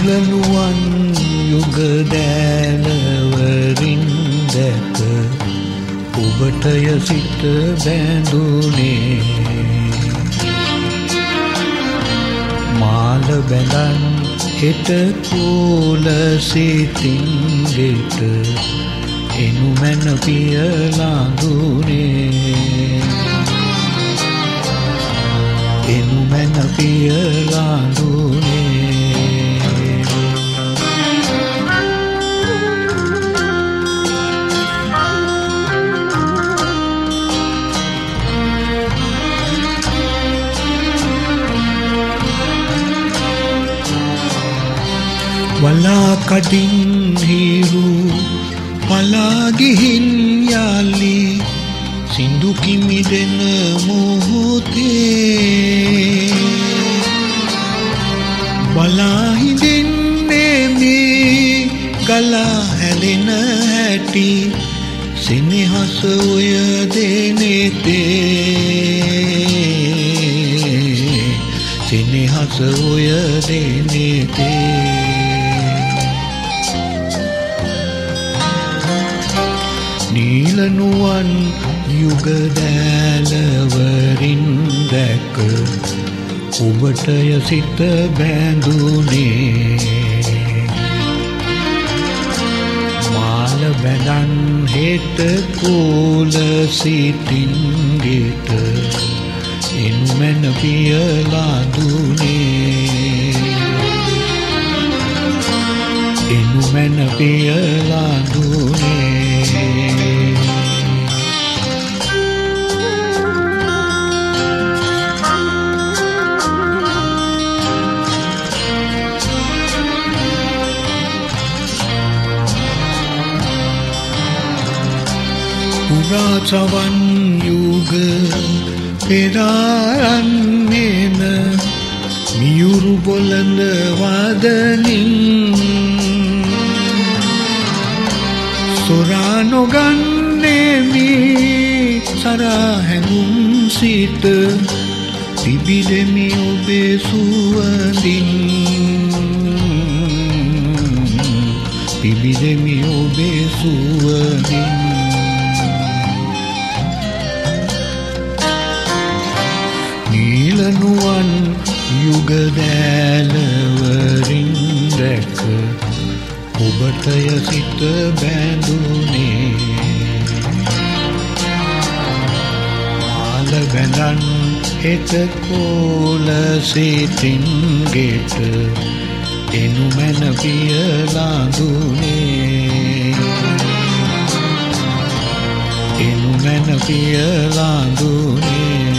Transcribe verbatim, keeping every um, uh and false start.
නීලනුවන් යුග දෑලවරින් දැක ඔබටය සිත බැඳුනේ මාල බැඳන් හෙට කෝල සිතින් ගෙට එනු මැන පිය ලාඳුනේ එනු මැන පිය ලාඳුනේ වලා කටින් හිරු පලා ගිහින් යාලි සින්දු කිමිදෙන මොහොතේ බලා හිඳින්නේ මේ ගලා හැලෙන හැටි සෙනෙහස ඔය දෙනෙතේ සෙනෙහස ඔය දෙනෙතේ නීලනුවන් යුග දෑලවරින් දැක ඔබටය සිත බැඳුනේ මාල බැඳන් හෙට කෝල සිතින් ගෙට එනු මැන පිය ලාඳුනේ එනු මැන පිය ලාඳුනේ පුරා සවන් යුග පෙරාරන්නේන මියුරු බොළඳ වදනින් සොරා නොගන්නේමි සරා හැඟුම් සිත පිබිදෙමි ඔබේ සුවඳින් පිබිදෙමි ඔබේ සුවඳින් නීලනුවන් යුග දෑලවරින් දැක ඔබටය සිත බැඳුනේ මාල බැඳන් හෙට කෝල සිතින් ගෙට එනු මැන පිය ලාඳුනේ එනු මැන පිය ලාඳුනේ